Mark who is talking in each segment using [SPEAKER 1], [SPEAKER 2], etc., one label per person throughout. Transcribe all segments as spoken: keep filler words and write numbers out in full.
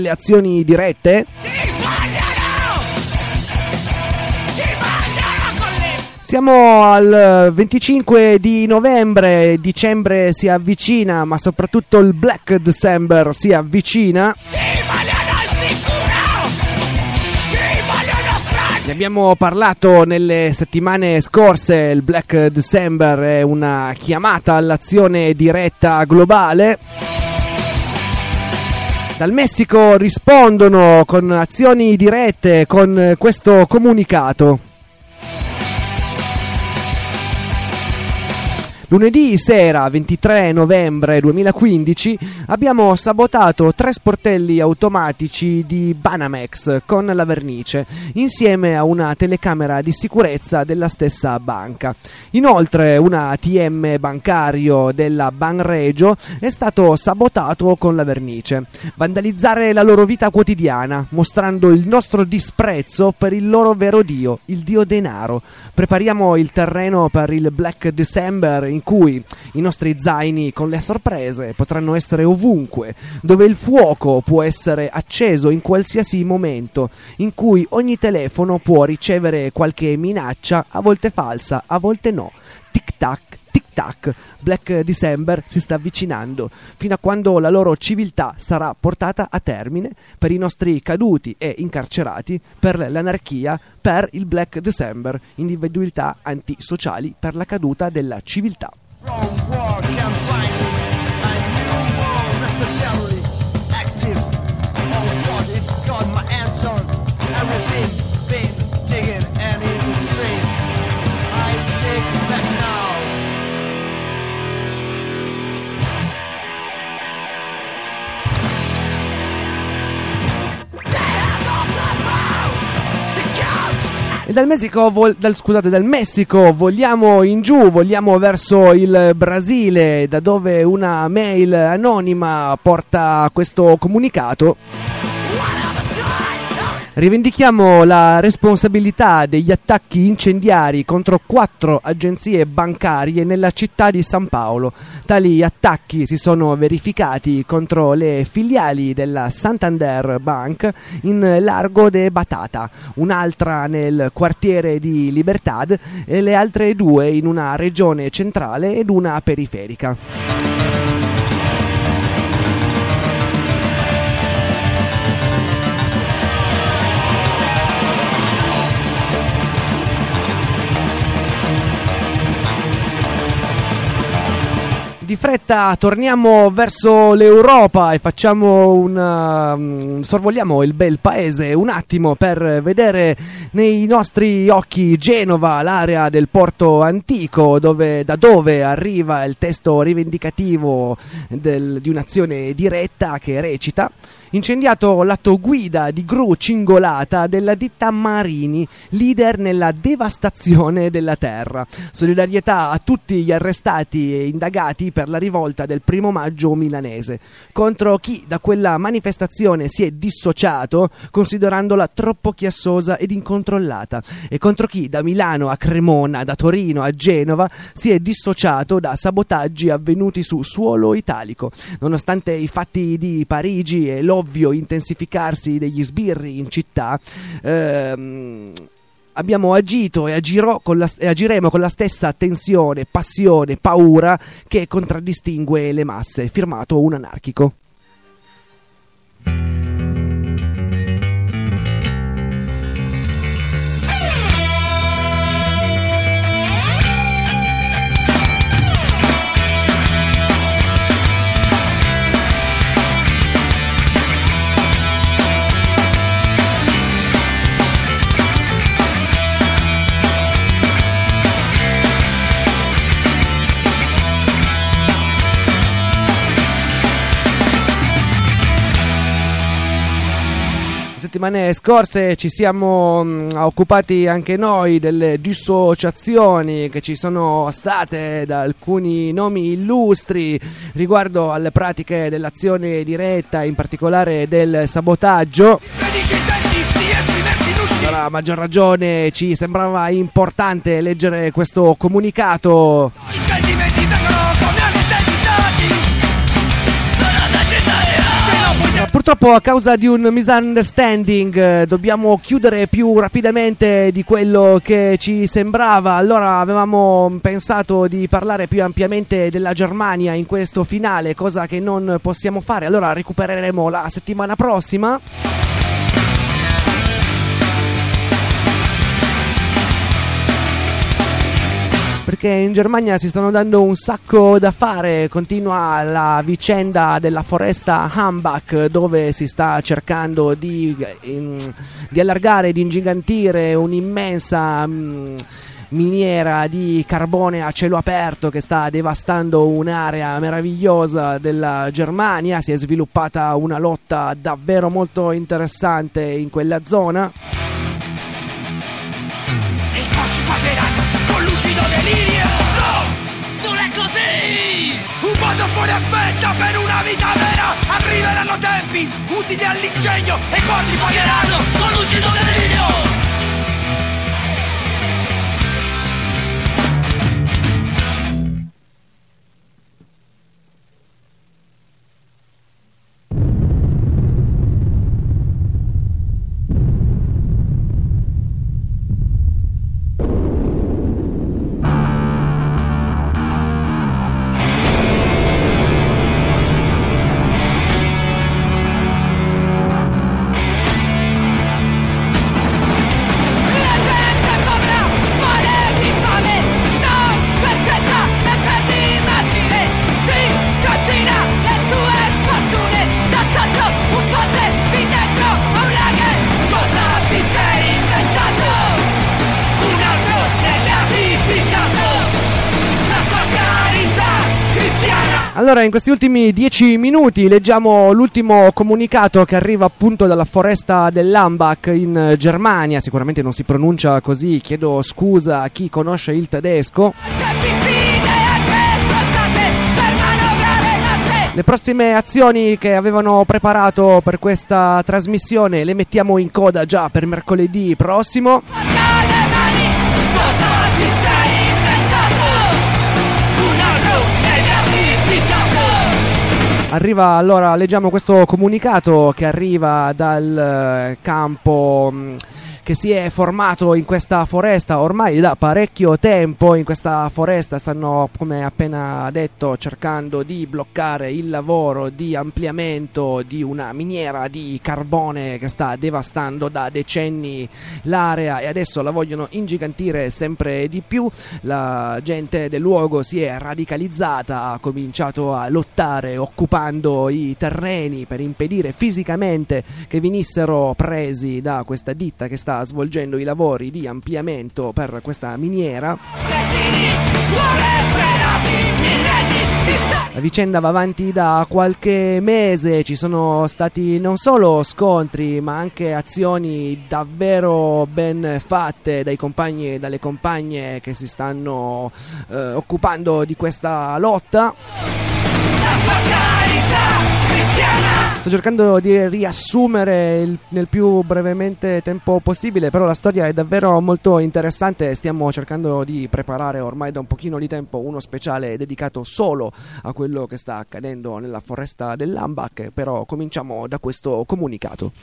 [SPEAKER 1] le azioni dirette. Siamo al venticinque di novembre, dicembre si avvicina, ma soprattutto il Black December si avvicina. Ne abbiamo parlato nelle settimane scorse. Il Black December è una chiamata all'azione diretta globale. Dal Messico rispondono con azioni dirette con questo comunicato. Lunedì sera, ventitré novembre duemilaquindici, abbiamo sabotato tre sportelli automatici di Banamex con la vernice, insieme a una telecamera di sicurezza della stessa banca. Inoltre, un A T M bancario della Banregio è stato sabotato con la vernice. Vandalizzare la loro vita quotidiana, mostrando il nostro disprezzo per il loro vero dio, il dio denaro. Prepariamo il terreno per il Black December, in cui i nostri zaini con le sorprese potranno essere ovunque, dove il fuoco può essere acceso in qualsiasi momento, in cui ogni telefono può ricevere qualche minaccia, a volte falsa, a volte no. Tic tac, tic tac, Black December si sta avvicinando, fino a quando la loro civiltà sarà portata a termine, per i nostri caduti e incarcerati, per l'anarchia, per il Black December, individualità antisociali per la caduta della civiltà. E dal Messico, vol- dal, scusate, dal Messico vogliamo in giù, vogliamo verso il Brasile, da dove una mail anonima porta questo comunicato. Rivendichiamo la responsabilità degli attacchi incendiari contro quattro agenzie bancarie nella città di San Paolo. Tali attacchi si sono verificati contro le filiali della Santander Bank in Largo de Batata, un'altra nel quartiere di Libertad e le altre due in una regione centrale ed una periferica. Di fretta torniamo verso l'Europa e facciamo un uh, sorvoliamo il bel paese un attimo per vedere nei nostri occhi Genova, l'area del porto antico, dove, da dove arriva il testo rivendicativo del, di un'azione diretta che recita: incendiato l'atto guida di gru cingolata della ditta Marini, leader nella devastazione della terra. Solidarietà a tutti gli arrestati e indagati per la rivolta del primo maggio milanese, contro chi da quella manifestazione si è dissociato considerandola troppo chiassosa ed incontrollata, e contro chi da Milano a Cremona, da Torino a Genova si è dissociato da sabotaggi avvenuti su suolo italico. Nonostante i fatti di Parigi e lo ovvio intensificarsi degli sbirri in città, ehm, abbiamo agito e, agirò con la, e agiremo con la stessa tensione, passione, paura che contraddistingue le masse. Firmato un anarchico. Settimane scorse ci siamo mh, occupati anche noi delle dissociazioni che ci sono state da alcuni nomi illustri riguardo alle pratiche dell'azione diretta, in particolare del sabotaggio. Per la maggior ragione ci sembrava importante leggere questo comunicato. purtroppo a causa di un misunderstanding eh, dobbiamo chiudere più rapidamente di quello che ci sembrava. Allora avevamo pensato di parlare più ampiamente della Germania in questo finale, cosa che non possiamo fare. Allora recupereremo la settimana prossima. Perché in Germania si stanno dando un sacco da fare. Continua la vicenda della foresta Hambach, dove si sta cercando di, in, di allargare, di ingigantire un'immensa mh, miniera di carbone a cielo aperto che sta devastando un'area meravigliosa della Germania. Si è sviluppata una lotta davvero molto interessante in quella zona.
[SPEAKER 2] E poi ci pagheranno con lucido delirio. No, non è così. Un mondo fuori aspetta per una vita vera. Arriveranno tempi utili all'ingegno e poi ci pagheranno con lucido delirio.
[SPEAKER 1] Allora, in questi ultimi dieci minuti leggiamo l'ultimo comunicato che arriva appunto dalla foresta dell'Hambach in Germania. Sicuramente non si pronuncia così, chiedo scusa a chi conosce il tedesco. Le prossime azioni che avevano preparato per questa trasmissione le mettiamo in coda già per mercoledì prossimo. Arriva, allora leggiamo questo comunicato che arriva dal campo mh, che si è formato in questa foresta ormai da parecchio tempo. In questa foresta stanno, come appena detto, cercando di bloccare il lavoro di ampliamento di una miniera di carbone che sta devastando da decenni l'area e adesso la vogliono ingigantire sempre di più. La gente del luogo si è radicalizzata, ha cominciato a lottare occupando i terreni per impedire fisicamente che venissero presi da questa ditta che sta svolgendo i lavori di ampliamento per questa miniera. La vicenda va avanti da qualche mese, ci sono stati non solo scontri ma anche azioni davvero ben fatte dai compagni e dalle compagne che si stanno eh, occupando di questa lotta. Sto cercando di riassumere il, nel più brevemente tempo possibile, però la storia è davvero molto interessante. Stiamo cercando di preparare ormai da un pochino di tempo uno speciale dedicato solo a quello che sta accadendo nella foresta dell'Hambach, però cominciamo da questo comunicato.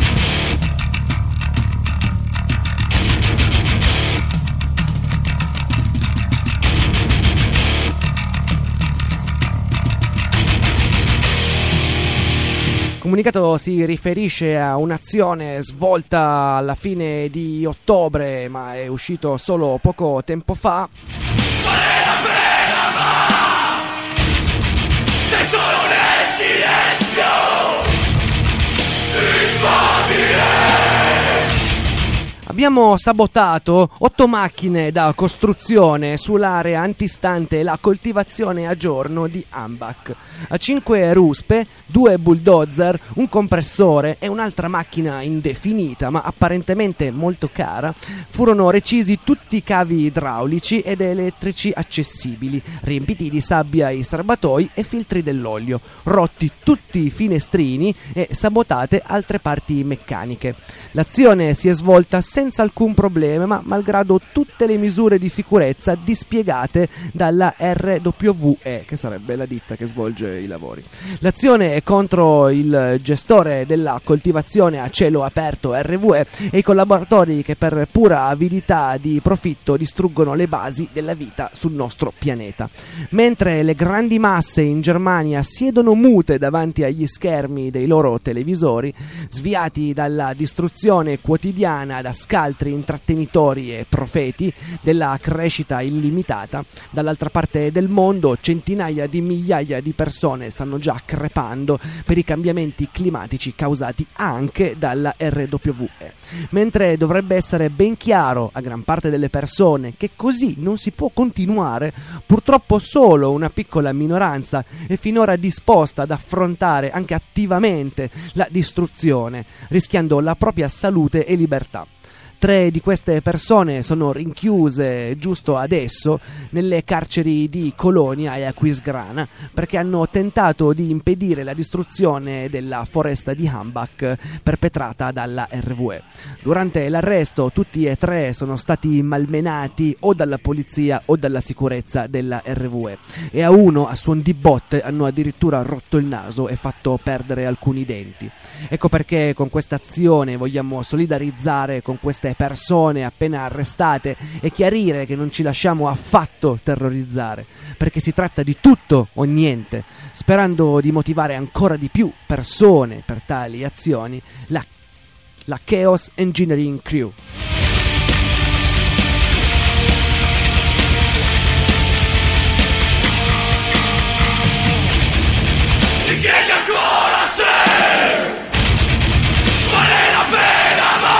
[SPEAKER 1] Il comunicato si riferisce a un'azione svolta alla fine di ottobre, ma è uscito solo poco tempo fa.
[SPEAKER 2] Qual è la pena, ma sei solo nel silenzio immobile.
[SPEAKER 1] Abbiamo sabotato otto macchine da costruzione sull'area antistante la coltivazione a giorno di Hambach. A cinque ruspe, due bulldozer, un compressore e un'altra macchina indefinita ma apparentemente molto cara furono recisi tutti i cavi idraulici ed elettrici accessibili, riempiti di sabbia i serbatoi e filtri dell'olio, rotti tutti i finestrini e sabotate altre parti meccaniche. L'azione si è svolta senza senza alcun problema, ma malgrado tutte le misure di sicurezza dispiegate dalla R W E, che sarebbe la ditta che svolge i lavori. L'azione è contro il gestore della coltivazione a cielo aperto R W E e i collaboratori che per pura avidità di profitto distruggono le basi della vita sul nostro pianeta. Mentre le grandi masse in Germania siedono mute davanti agli schermi dei loro televisori, sviati dalla distruzione quotidiana da scaltri intrattenitori e profeti della crescita illimitata, dall'altra parte del mondo centinaia di migliaia di persone stanno già crepando per i cambiamenti climatici causati anche dalla R W E. Mentre dovrebbe essere ben chiaro a gran parte delle persone che così non si può continuare, purtroppo solo una piccola minoranza è finora disposta ad affrontare anche attivamente la distruzione, rischiando la propria salute e libertà. Tre di queste persone sono rinchiuse giusto adesso nelle carceri di Colonia e Aquisgrana perché hanno tentato di impedire la distruzione della foresta di Hambach perpetrata dalla R W E. Durante l'arresto tutti e tre sono stati malmenati o dalla polizia o dalla sicurezza della R W E e a uno a suon di botte hanno addirittura rotto il naso e fatto perdere alcuni denti. Ecco perché con questa azione vogliamo solidarizzare con queste persone appena arrestate e chiarire che non ci lasciamo affatto terrorizzare, perché si tratta di tutto o niente, sperando di motivare ancora di più persone per tali azioni, la, la Chaos Engineering Crew.
[SPEAKER 2] Ti chiedi ancora se vale la pena, ma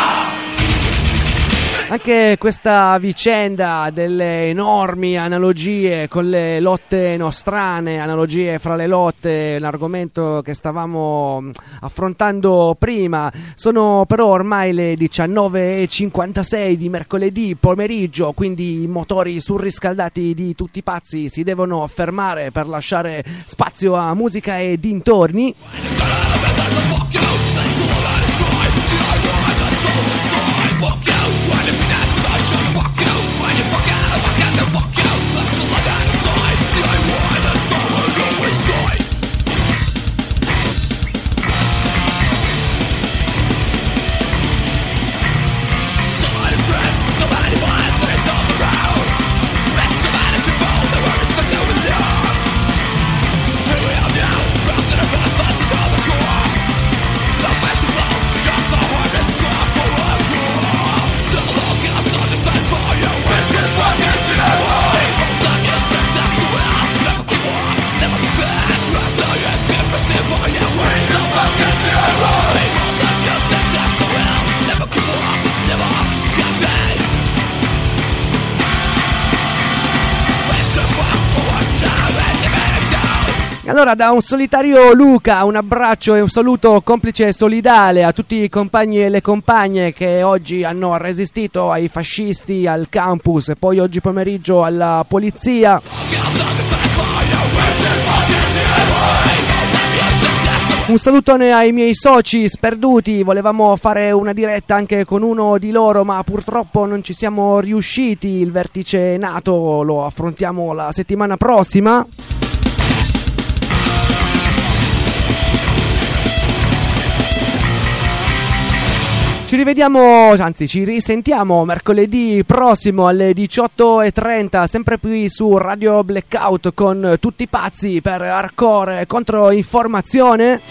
[SPEAKER 1] anche questa vicenda delle enormi analogie con le lotte nostrane, analogie fra le lotte, l'argomento che stavamo affrontando prima, sono però ormai le diciannove e cinquantasei di mercoledì pomeriggio, quindi i motori surriscaldati di tutti i pazzi si devono fermare per lasciare spazio a musica e dintorni. Allora, da un solitario Luca, un abbraccio e un saluto complice e solidale a tutti i compagni e le compagne che oggi hanno resistito ai fascisti al campus e poi oggi pomeriggio alla polizia. Un salutone ai miei soci sperduti, volevamo fare una diretta anche con uno di loro ma purtroppo non ci siamo riusciti, il vertice NATO lo affrontiamo la settimana prossima. Ci rivediamo, anzi ci risentiamo mercoledì prossimo alle diciotto e trenta, sempre qui su Radio Blackout con tutti i pazzi per hardcore controinformazione.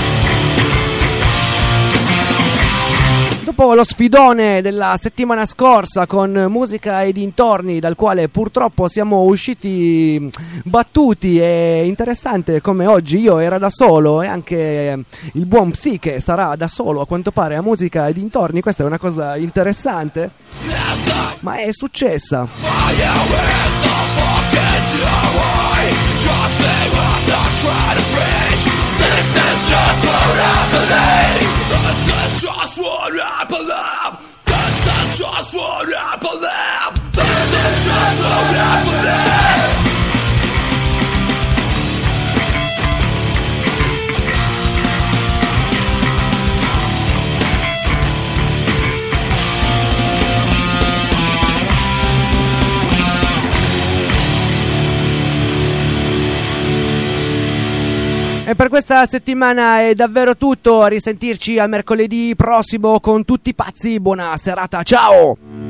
[SPEAKER 1] Dopo lo sfidone della settimana scorsa con musica e dintorni, dal quale purtroppo siamo usciti battuti, e interessante come oggi io era da solo e anche il buon Psiche sarà da solo a quanto pare a musica e dintorni. Questa è una cosa interessante, ma è successa.
[SPEAKER 2] Just what I believe. This is just what I believe. This is just what I believe.
[SPEAKER 1] per questa settimana è davvero tutto. A risentirci a mercoledì prossimo con Tutti Pazzi. Buona serata, ciao!